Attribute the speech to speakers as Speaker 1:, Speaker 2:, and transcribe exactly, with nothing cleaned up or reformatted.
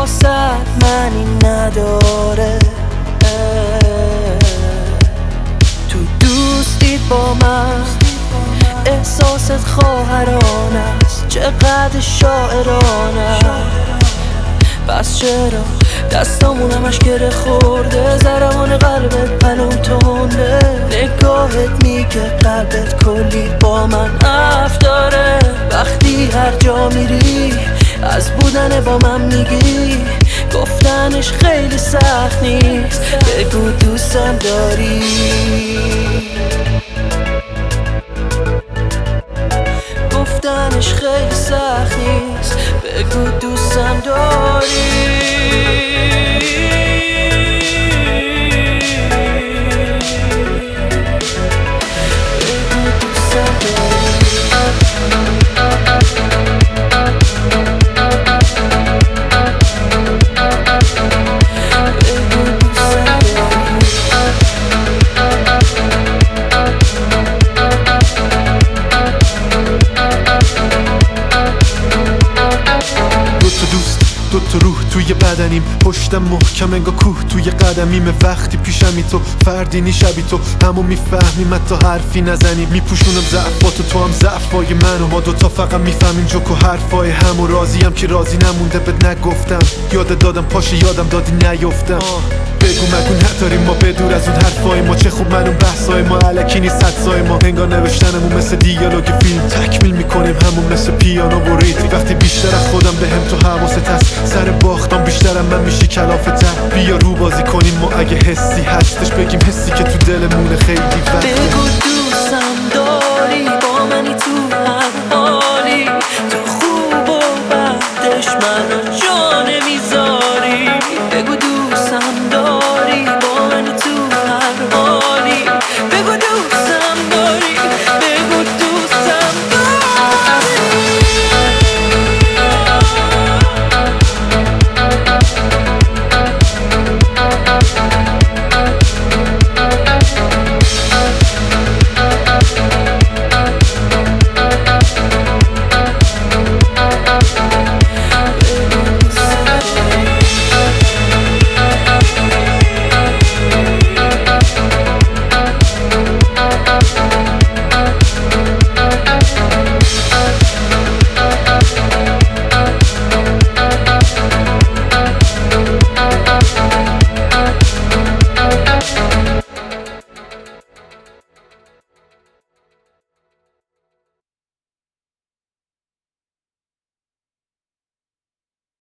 Speaker 1: واسد معنی نداره. تو دوستی با من احساست خواهرانه است، چقدر شاعرانه. پس چرا دستامون همش گره خورده، ضربان قلبت پلم تونده، نگاهت میگه قلبت کلی با من حرف داره. وقتی هر جا میری از بودن با من میگی، گفتنش خیلی سخت نیست، بگو دوستم داری. گفتنش خیلی سخت نیست، بگو دوستم داری.
Speaker 2: دو تا روح توی بدنیم، پشتم محکم انگار کوه توی قدمیم. وقتی پیشمی تو فردی شبی تو، همو میفهمیم حتی حرفی نزنیم. میپوشونم ضعفاتو تو هم ضعفای منو، ما دوتا فقط میفهمیم جوک و حرفای همو. راضیم که راضی نمونده بهت نگفتم، یاد دادم پاشه یادم دادی نیفتم. بگو مگو نداریم ما بدور از اون حرفای ما، چه خوب من اون بحثای ما الکی نیست حدسای ما. انگار نوشتنمون مثل دیالوگ فیلم، تکمیل میکنیم همون مثل پیانو و ریتم. وقتی بیشتر از خودم بهم تو حواست هست، سر باختم بیشترم من میشی کلافتر. بیا رو بازی کنیم ما اگه حسی هستش، بگیم حسی که تو دلمونه خیلی وقت.
Speaker 1: بگو دوستم داری، با منی تو هر حالی، تو خوب و بدش منو